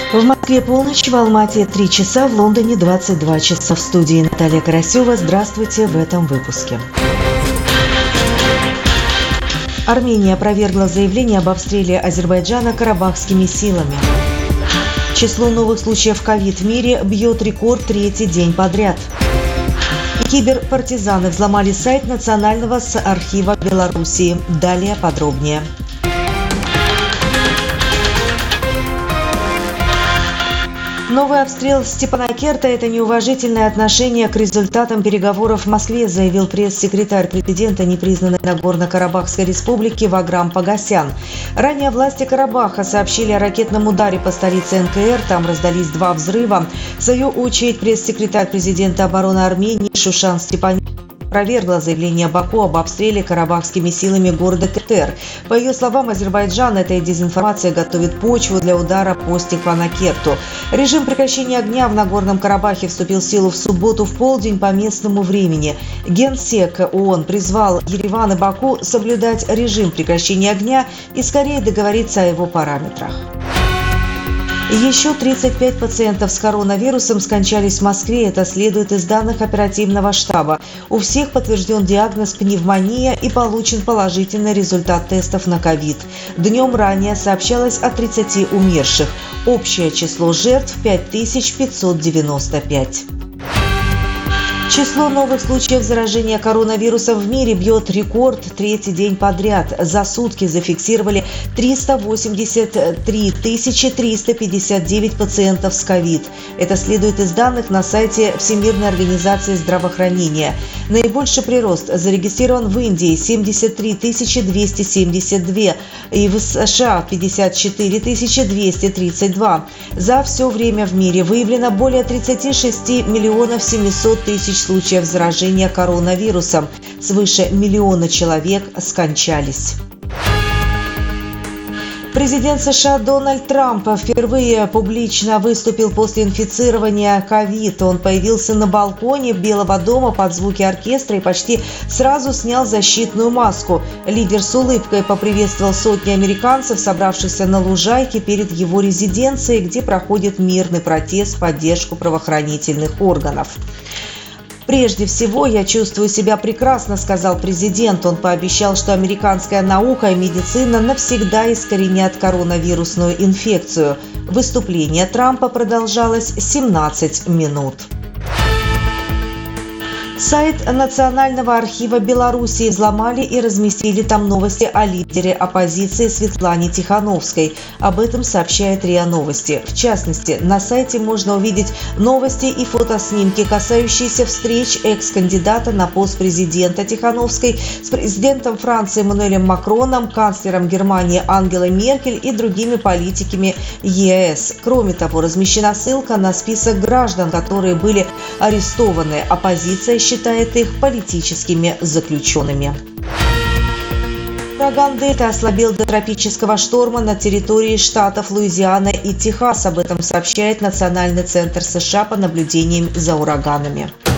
В Москве полночь, в Алмате 3 часа, в Лондоне 22 часа. В студии Наталья Карасева. Здравствуйте в этом выпуске. Армения опровергла заявление об обстреле Азербайджана карабахскими силами. Число новых случаев ковид в мире бьет рекорд третий день подряд. Киберпартизаны взломали сайт Национального архива Белоруссии. Далее подробнее. Новый обстрел Степанакерта – это неуважительное отношение к результатам переговоров в Москве, заявил пресс-секретарь президента непризнанной Нагорно-Карабахской республики Ваграм Погосян. Ранее власти Карабаха сообщили о ракетном ударе по столице НКР, там раздались 2 взрыва. В свою очередь пресс-секретарь президента обороны Армении Шушан Степанякерт опровергла заявление Баку об обстреле карабахскими силами города Кетер. По ее словам, Азербайджан этой дезинформацией готовит почву для удара по Степанакерту. Режим прекращения огня в Нагорном Карабахе вступил в силу в субботу в полдень по местному времени. Генсек ООН призвал Ереван и Баку соблюдать режим прекращения огня и скорее договориться о его параметрах. Еще 35 пациентов с коронавирусом скончались в Москве. Это следует из данных оперативного штаба. У всех подтвержден диагноз пневмония и получен положительный результат тестов на ковид. Днем ранее сообщалось о 30 умерших. Общее число жертв – 5595. Число новых случаев заражения коронавирусом в мире бьет рекорд третий день подряд. За сутки зафиксировали 383 359 пациентов с ковид. Это следует из данных на сайте Всемирной организации здравоохранения. Наибольший прирост зарегистрирован в Индии – 73 272 и в США – 54 232. За все время в мире выявлено более 36 миллионов 700 тысяч случаев заражения коронавирусом. Свыше 1 миллиона человек скончались. Президент США Дональд Трамп впервые публично выступил после инфицирования ковид. Он появился на балконе Белого дома под звуки оркестра и почти сразу снял защитную маску. Лидер с улыбкой поприветствовал сотни американцев, собравшихся на лужайке перед его резиденцией, где проходит мирный протест в поддержку правоохранительных органов. «Прежде всего, я чувствую себя прекрасно», – сказал президент. Он пообещал, что американская наука и медицина навсегда искоренят коронавирусную инфекцию. Выступление Трампа продолжалось 17 минут. Сайт Национального архива Белоруссии взломали и разместили там новости о лидере оппозиции Светлане Тихановской. Об этом сообщает РИА Новости. В частности, на сайте можно увидеть новости и фотоснимки, касающиеся встреч экс-кандидата на пост президента Тихановской с президентом Франции Эммануэлем Макроном, канцлером Германии Ангелой Меркель и другими политиками ЕС. Кроме того, размещена ссылка на список граждан, которые были арестованы. Оппозиция считает их политическими заключенными. Ураган Дельта ослабел до тропического шторма на территории штатов Луизиана и Техас. Об этом сообщает Национальный центр США по наблюдениям за ураганами.